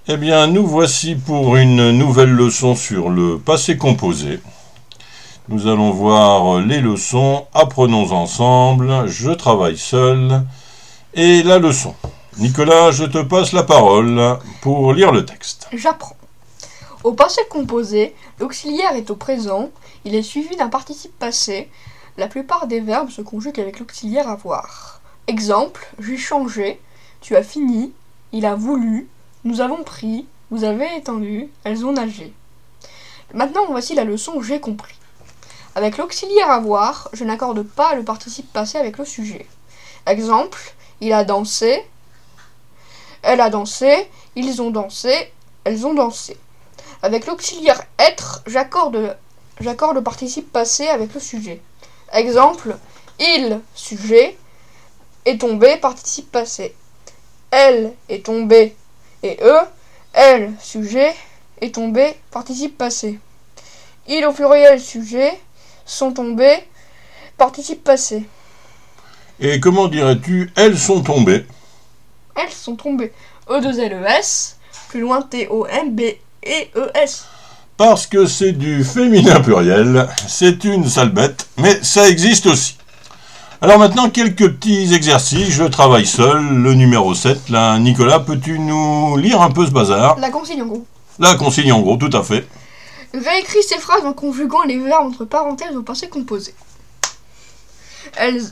Eh bien, nous voici pour une nouvelle leçon sur le passé composé. Nous allons voir les leçons, apprenons ensemble, je travaille seul, et la leçon. Nicolas, je te passe la parole pour lire le texte. J'apprends. Au passé composé, l'auxiliaire est au présent, il est suivi d'un participe passé. La plupart des verbes se conjuguent avec l'auxiliaire avoir. Exemple, j'ai changé, tu as fini, il a voulu, nous avons pris, vous avez étendu, elles ont nagé. Maintenant, voici la leçon j'ai compris. Avec l'auxiliaire avoir, je n'accorde pas le participe passé avec le sujet. Exemple, il a dansé, elle a dansé, ils ont dansé, elles ont dansé. Avec l'auxiliaire être, j'accorde le participe passé avec le sujet. Exemple, il, sujet, est tombé, participe passé. Elle est tombée, et eux, elle, sujet, est tombé, participe passé. Il au pluriel, sujet, sont tombés, participe passé. Et comment dirais-tu « elles sont tombées » ? Elles sont tombées. E2LES, plus loin TOMBEES. Parce que c'est du féminin pluriel, c'est une sale bête, mais ça existe aussi. Alors maintenant, quelques petits exercices, je travaille seul, le numéro 7, là, Nicolas, peux-tu nous lire un peu ce bazar ? La consigne en gros. La consigne en gros, tout à fait. Réécris ces phrases en conjuguant les verbes entre parenthèses au passé composé. Elles,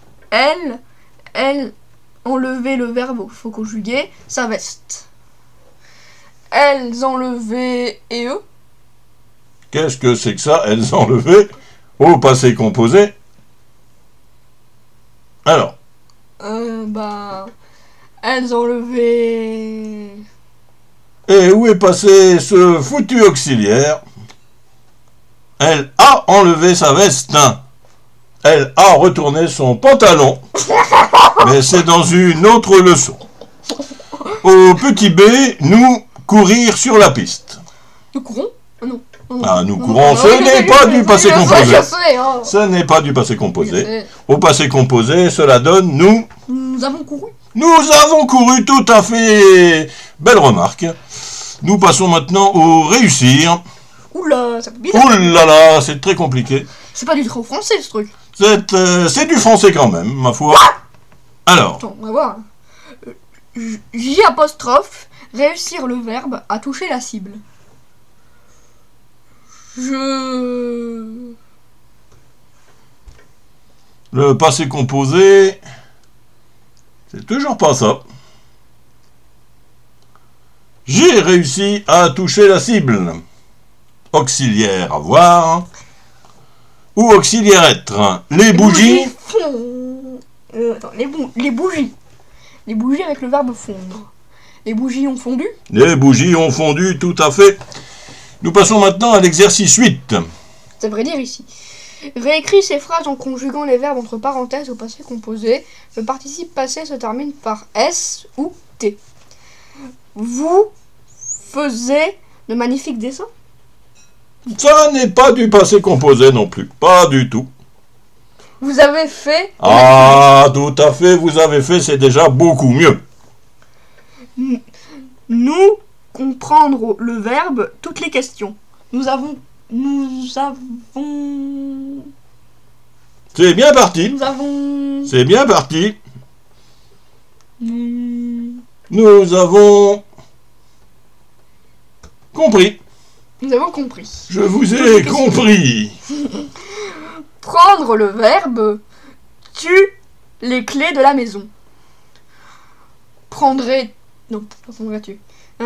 enlever le verbe au faut conjuguer, sa veste. Elles enlever et eux. Qu'est-ce que c'est que ça ? Elles enlevaient au passé composé. Alors, elles enlevé. et où est passé ce foutu auxiliaire ? Elle a enlevé sa veste. Elle a retourné son pantalon. Mais c'est dans une autre leçon. Au petit B, nous courir sur la piste. Nous courons ? Non. Ah, nous courons, ce n'est pas du passé composé. Hein. Ce n'est pas du passé composé. Au passé composé, cela donne nous. Nous avons couru. Nous avons couru, tout à fait. Belle remarque. Nous passons maintenant au réussir. Oula, ça peut bien. Oulala, c'est très compliqué. C'est pas du trop français ce truc. C'est du français quand même, ma foi. Alors. Attends, on va voir. J apostrophe, réussir le verbe à toucher la cible. Le passé composé, c'est toujours pas ça. J'ai réussi à toucher la cible. Auxiliaire avoir ou auxiliaire être. Les bougies. Les bougies. Les bougies avec le verbe fondre. Les bougies ont fondu. Les bougies ont fondu, tout à fait. Nous passons maintenant à l'exercice 8. Ça devrait dire ici. Réécris ces phrases en conjuguant les verbes entre parenthèses au passé composé. Le participe passé se termine par S ou T. Vous faisiez de magnifiques dessins. Ça n'est pas du passé composé non plus. Pas du tout. Vous avez fait... Ah, tout à fait, vous avez fait, c'est déjà beaucoup mieux. Nous comprendre le verbe, toutes les questions. Nous avons... C'est bien parti. Nous avons... C'est bien parti. Nous avons compris. Nous avons compris. Je vous ai compris. Prendre le verbe, tu les clés de la maison. Prendrais... Non, pas prendrais-tu.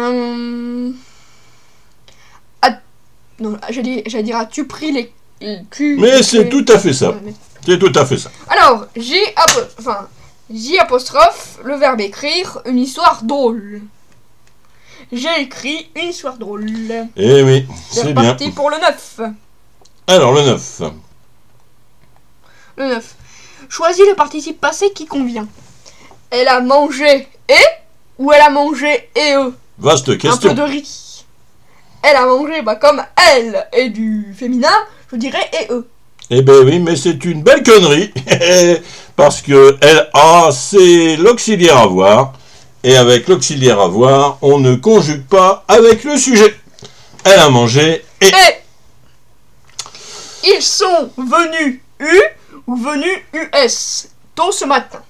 Non, j'allais dire, as-tu pris les... Mais c'est tout à fait ça. C'est tout à fait ça. Alors, J apostrophe, le verbe écrire, une histoire drôle. J'ai écrit une histoire drôle. Eh oui, c'est bien. C'est parti pour le 9. Alors, le 9. Le 9. Choisis le participe passé qui convient. Elle a mangé et ou elle a mangé et eux. Vaste question. Un peu de riz. Elle a mangé, comme elle est du féminin, je dirais et eux. Eh ben oui, mais c'est une belle connerie. Parce que elle a, c'est l'auxiliaire avoir. Et avec l'auxiliaire avoir, on ne conjugue pas avec le sujet. Elle a mangé et... Et ils sont venus U ou venus US tôt ce matin.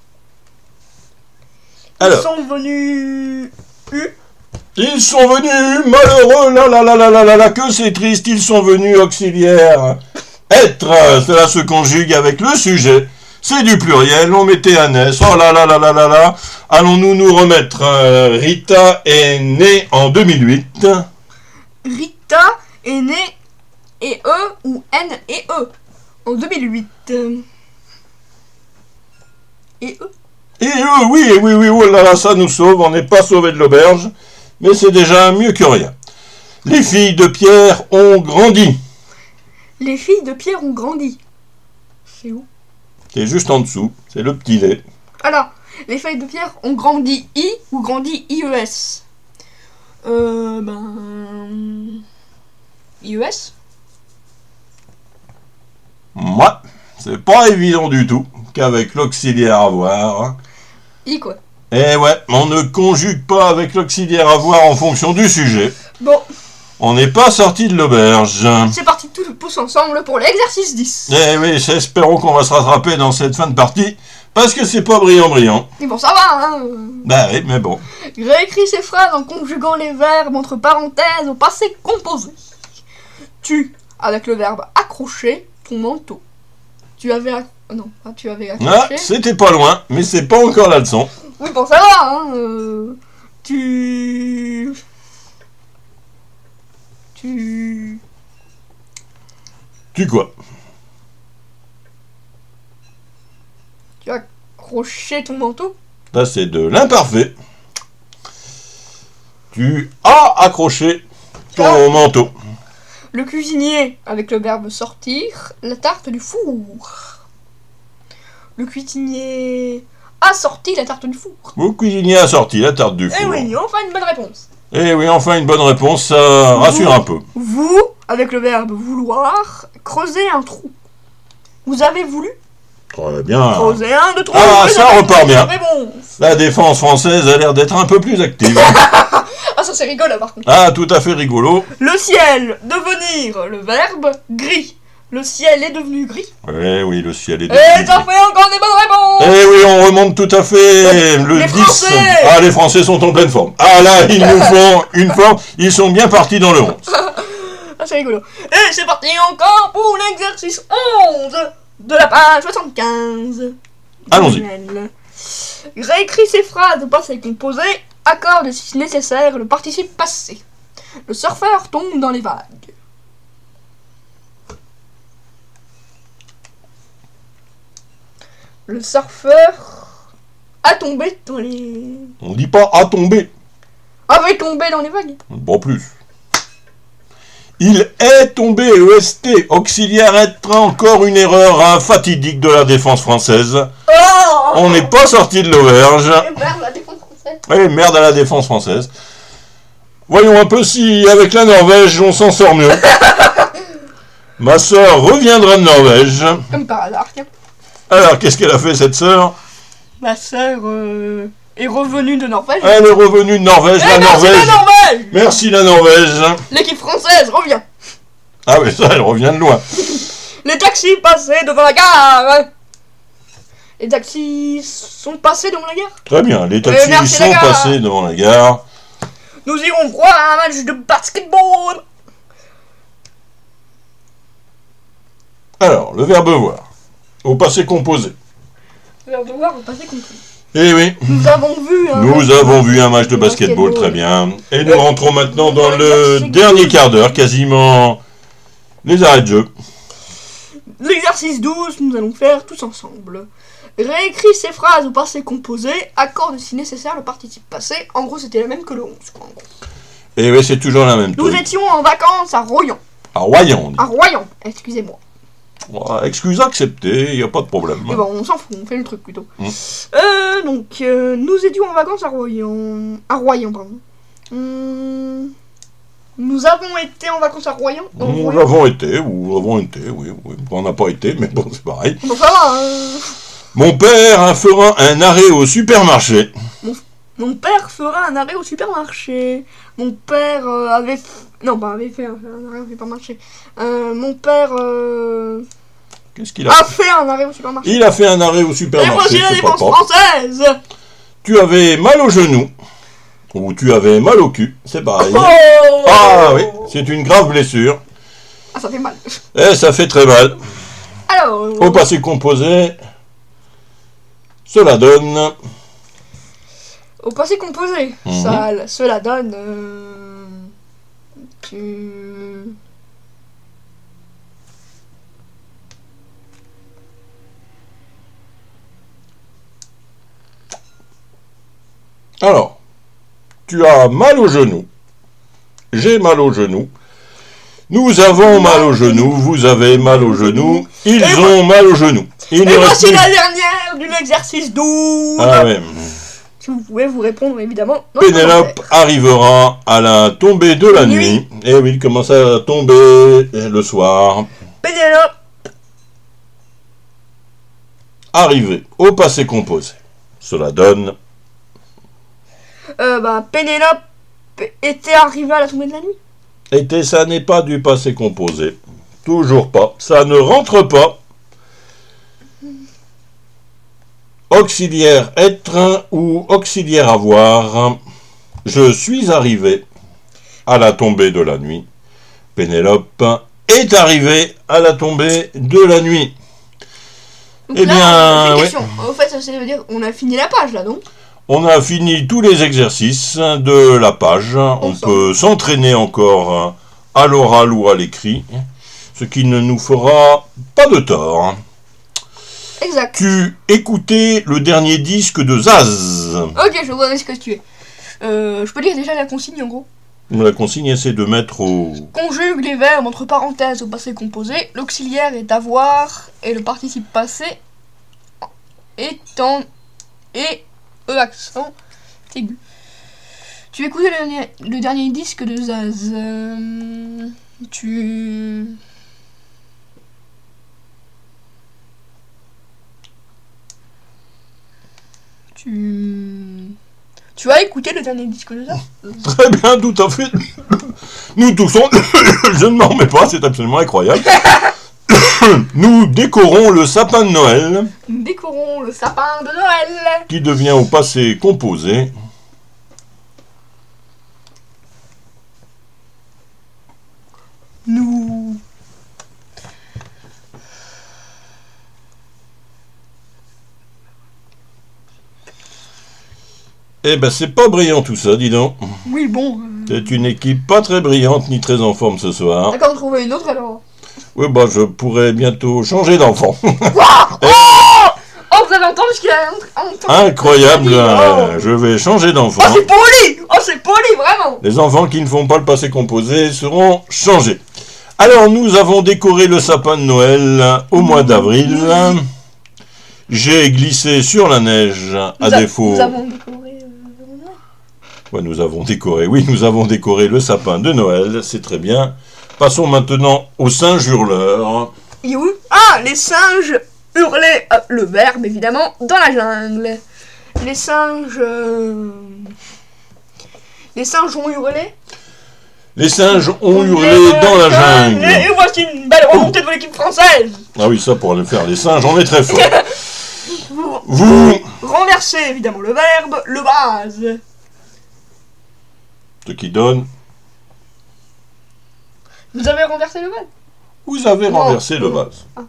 Ils Alors, sont venus U. ils sont venus, malheureux, là, que c'est triste, ils sont venus auxiliaire. Être, cela se conjugue avec le sujet. C'est du pluriel, on mettait un S. Oh là. Allons-nous nous remettre. Rita est née en 2008. Rita est née et E ou N et E en 2008. Et E. Et oui, oh là, ça nous sauve, on n'est pas sauvé de l'auberge, mais c'est déjà mieux que rien. Les filles de Pierre ont grandi. Les filles de Pierre ont grandi. C'est où? C'est juste en dessous, c'est le petit lait. Alors, les filles de Pierre ont grandi I ou grandi IES? IES? Moi, c'est pas évident du tout qu'avec l'auxiliaire avoir. I quoi? Eh ouais, on ne conjugue pas avec l'auxiliaire avoir en fonction du sujet. Bon, On n'est pas sorti de l'auberge. c'est parti tous ensemble pour l'exercice 10. Eh oui, espérons qu'on va se rattraper dans cette fin de partie, parce que c'est pas brillant. Mais bon, ça va, hein. Bah oui, mais bon. Réécris ces phrases en conjuguant les verbes entre parenthèses au passé composé. Tu, avec le verbe accrocher, ton manteau. Tu avais accroché. Ah, c'était pas loin, mais c'est pas encore la leçon. Oui, bon, ça va, hein. Tu Tu quoi? as accroché ton manteau. Là, c'est de l'imparfait. Tu as accroché ton manteau. Le cuisinier, avec le verbe sortir, la tarte du four. Le cuisinier a sorti la tarte du four. Le cuisinier a sorti la tarte du four. Eh oui, enfin une bonne réponse. Eh oui, enfin une bonne réponse, ça rassure un peu. Vous, avec le verbe vouloir, creusez un trou. Vous avez voulu Très bien. creuser un de trou. Ah, Oui, ça c'est repart une bien. réponse. La défense française a l'air d'être un peu plus active. Ah, ça c'est rigolo par contre. Ah, tout à fait rigolo. Le ciel, devenir, le verbe gris. Le ciel est devenu gris. Eh oui, le ciel est Et devenu ça gris. fait encore des bonnes réponses. Eh oui, on remonte tout à fait le Les 10. Français. Ah, les Français sont en pleine forme. Ah là, ils nous font une forme. Ils sont bien partis dans le 11. Ah, c'est rigolo. Et c'est parti encore pour l'exercice 11 de la page 75. Allons-y. Réécris ces phrases au passé composé, accorde si nécessaire le participe passé. Le surfeur tombe dans les vagues. Le surfeur a tombé dans les... On dit pas à tomber. avait tombé dans les vagues. Pas plus. Il est tombé, EST, auxiliaire être encore une erreur fatidique de la défense française. Oh, On n'est pas sorti de l'auberge. Et merde, la défense française. Eh, merde à la défense française. Voyons un peu si, avec la Norvège, on s'en sort mieux. Ma sœur reviendra de Norvège. Comme par hasard, tiens. Alors, qu'est-ce qu'elle a fait, cette sœur? Ma sœur est revenue de Norvège. Elle est revenue de Norvège, la Merci Norvège. la Norvège. Merci la Norvège. L'équipe française revient. Ah mais ça, elle revient de loin. Les taxis passaient devant la gare. Les taxis sont passés devant la gare. Très bien, les taxis merci, sont les gars. passés devant la gare. Nous irons voir un match de basketball. Alors, le verbe voir, au passé composé. On va voir au passé compris. Eh oui, Nous avons vu nous avons vu un match de basketball, très bien. Et nous rentrons maintenant dans le dernier quart d'heure, quasiment les arrêts de jeu. l'exercice 12, nous allons faire tous ensemble. Réécris ces phrases au passé composé, accorde si nécessaire le participe passé. En gros, c'était la même que le 11, quoi, en gros. Eh oui, c'est toujours la même Nous chose. étions en vacances à Royan. À Royan, on dit. À Royan, excusez-moi. Excuse acceptée, il n'y a pas de problème. Mais bon, on s'en fout, on fait le truc plutôt. Mm. Nous étions en vacances à Royan. À Royan, pardon. Nous avons été en vacances à Royan. Nous avons été, oui. On n'a pas été, mais bon, c'est pareil. Bon, ça va, Mon père fera un arrêt au supermarché. Mon père fera un arrêt au supermarché. Mon père avait... Non, pas avait fait un arrêt au supermarché. Mon père Qu'est-ce qu'il a a fait? fait un arrêt au supermarché. Il a fait un arrêt au Et supermarché. voici la c'est pas défense propre. française. Tu avais mal au genou. Ou tu avais mal au cul. C'est pareil. Oh Ah oui, c'est une grave blessure. Ah, ça fait mal. Et ça fait très mal. Alors... Au passé composé, cela donne... Au passé composé, Mhm. cela donne... Alors, tu as mal au genou. J'ai mal au genou. Nous avons mal au genou. Vous avez mal au genou. Ils ont mal au genou. Il Et ne reste voici plus... la dernière de l'exercice 12. Ah ouais. Si vous pouvez vous répondre, évidemment. dans les Pénélope commentaires. arrivera à la tombée de la nuit. Et oui, il commence à tomber le soir. Pénélope. Arrivé au passé composé. Cela donne... Pénélope était arrivée à la tombée de la nuit. Et ça n'est pas du passé composé. Toujours pas. Ça ne rentre pas. Auxiliaire être ou auxiliaire avoir. Je suis arrivé à la tombée de la nuit. Pénélope est arrivée à la tombée de la nuit. Donc Eh là, bien, j'ai une ouais. question. En fait, ça veut dire on a fini la page là, non? On a fini tous les exercices de la page. On peut s'entraîner encore à l'oral ou à l'écrit, ce qui ne nous fera pas de tort. Exact. Tu écoutais le dernier disque de Zaz. Ok, je vois ce que tu es. Je peux lire déjà la consigne en gros. La consigne, c'est de mettre au... Conjugue les verbes entre parenthèses au passé composé. L'auxiliaire est avoir et le participe passé est en et e accent aigu. Tu écoutais le dernier disque de Zaz. Tu as écouté le dernier disque de Zaz? Très bien, tout à fait. Nous toussons. Je ne m'en remets pas, c'est absolument incroyable. Nous décorons le sapin de Noël, Nous décorons le sapin de Noël. qui devient au passé composé. Nous Eh ben, c'est pas brillant tout ça, dis donc. Oui, bon. C'est une équipe pas très brillante ni très en forme ce soir. D'accord, on trouver une autre alors. Oui, bah, je pourrais bientôt changer d'enfant. Oh, vous avez entendu ce qu'il a entendu? Incroyable, Oh. je vais changer d'enfant. Oh, c'est poli! Oh, c'est poli, vraiment! Les enfants qui ne font pas le passé composé seront changés. Alors, nous avons décoré le sapin de Noël au mois d'avril. J'ai glissé sur la neige, à défaut... Nous avons décoré... Ouais, nous avons décoré, oui, nous avons décoré le sapin de Noël, c'est très bien. Passons maintenant aux singes hurleurs. Et où? Ah, les singes hurlaient, le verbe évidemment, dans la jungle. Les singes ont hurlé. Les singes ont hurlé dans la jungle. Et voici une belle remontée de l'équipe française. Ah oui, ça pour le faire, les singes, on est très fort. Vous Vous, renversez évidemment le verbe, le base. ce qui donne, Vous avez renversé le verbe? vous avez Non. renversé le vase. Ah.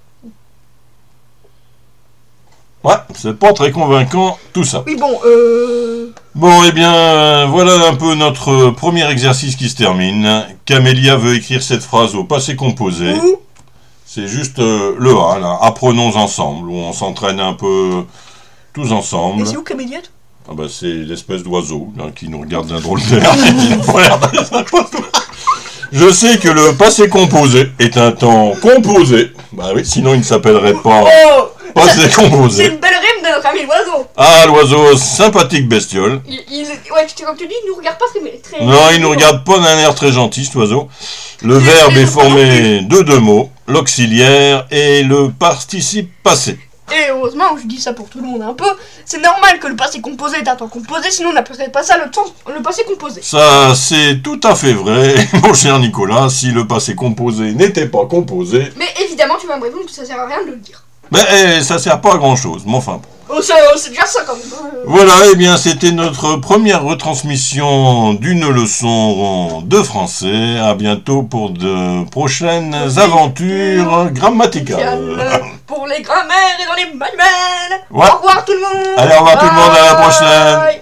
Ouais, c'est pas très convaincant tout ça. Oui, bon, Bon, eh bien, voilà un peu notre premier exercice qui se termine. Camélia veut écrire cette phrase au passé composé. où? C'est juste le A, là. Apprenons ensemble, où on s'entraîne un peu tous ensemble. Et c'est où Caméliette? Ah bah, c'est l'espèce d'oiseau là, qui nous regarde d'un drôle d'air. Il a pas l'air d'un- Je sais que le passé composé est un temps composé. Bah oui, sinon il ne s'appellerait pas Oh, passé c'est composé. une belle rime de notre ami l'oiseau. Ah, l'oiseau, sympathique bestiole. Ouais, comme tu dis, il nous regarde pas très... Non, il ne nous regarde pas d'un air très gentil, cet oiseau. Le verbe est formé de deux mots, l'auxiliaire et le participe passé. Et heureusement, je dis ça pour tout le monde un peu, c'est normal que le passé composé est un temps composé, sinon on n'appellerait pas ça le passé composé. Ça, c'est tout à fait vrai, mon cher Nicolas, si le passé composé n'était pas composé... Mais évidemment, tu vas me répondre que ça sert à rien de le dire. Mais ça sert pas à grand-chose, mais enfin... Oh, c'est déjà ça quand même. Voilà, eh bien, c'était notre première retransmission d'une leçon de français. À bientôt pour de prochaines aventures grammaticales. Pour les grammaires et dans les manuels. Ouais. Au revoir tout le monde. Allez, au revoir tout le monde, à la prochaine. Bye.